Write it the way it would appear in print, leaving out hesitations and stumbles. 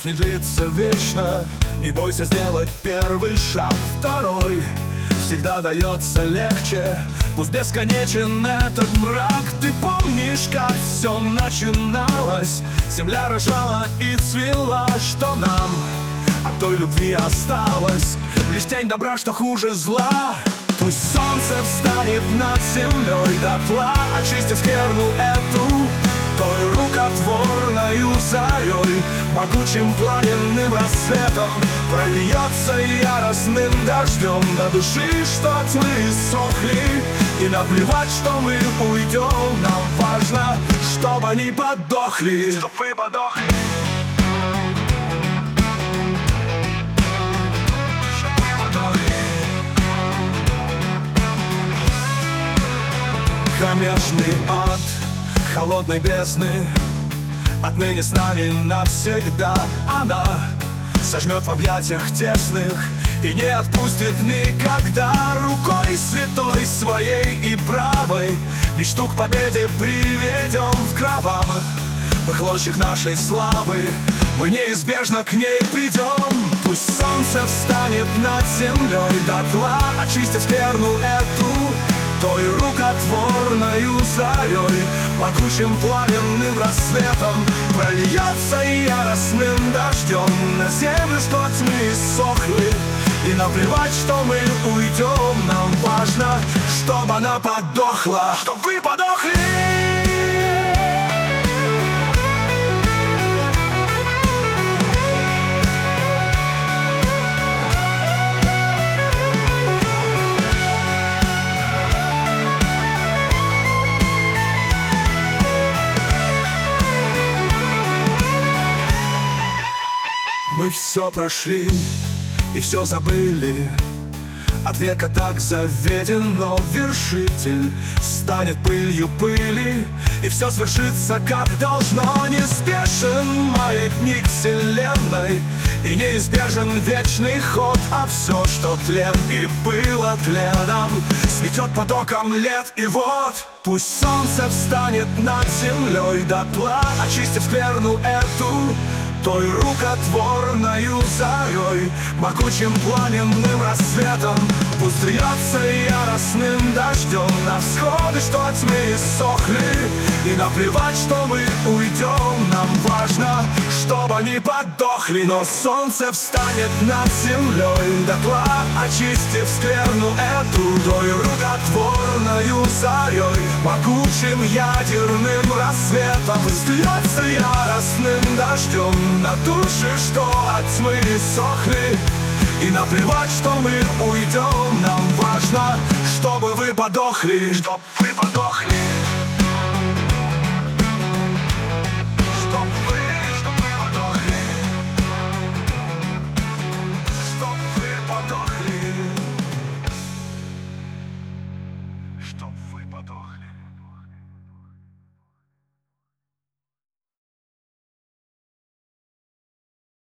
любовь не длится вечно. Не бойся сделать первый шаг, второй всегда дается легче. Пусть бесконечен этот мрак. Ты помнишь, как все начиналось? Земля рожала и цвела. Что нам от той любви осталось? Лишь тень добра, что хуже зла. Пусть солнце встанет над землей дотла, очистив скверну эту той рукотворною зарей. Могучим пламенным рассветом прольется яростным дождем на души, что от тьмы иссохли. И наплевать, что мы уйдем, нам важно, чтобы они подохли. Чтоб вы подохли. Кромешный ад холодной бездны отныне с нами навсегда. Она сожмет в объятиях тесных и не отпустит никогда. Рукой святой своей и правой мечту к победе приведем в кровавых хлощах нашей славы. Мы неизбежно к ней придем. Пусть солнце встанет над землей дотла, очистив скверну эту той рукотворною зарей. Могучим пламенным рассветом прольется яростным дождем на землю, что от тьмы иссохли. И наплевать, что мы уйдем, нам важно, чтобы она подохла. Чтоб вы подохли. Мы все прошли и все забыли. От века так заведено, вершитель станет пылью пыли, и все свершится как должно. Неспешен маятник вселенной, и неизбежен вечный ход. А все, что тлен и было тленом, сметет потоком лет. И вот пусть солнце встанет над землей дотла, очистив скверну эту той рукотворною зарей. Могучим пламенным рассветом пусть льется яростным дождем на всходы, что от тьмы иссохли. И наплевать, что мы уйдем, нам важно, чтобы они подохли. Но солнце встанет над землей дотла, очистив скверну эту той рукотворною зарей. Могучим ядерным рассветом пусть льется яростным дождем на души, что от тьмы иссохли. И наплевать, что мы уйдем, нам важно, чтобы вы подохли. Чтоб вы подохли.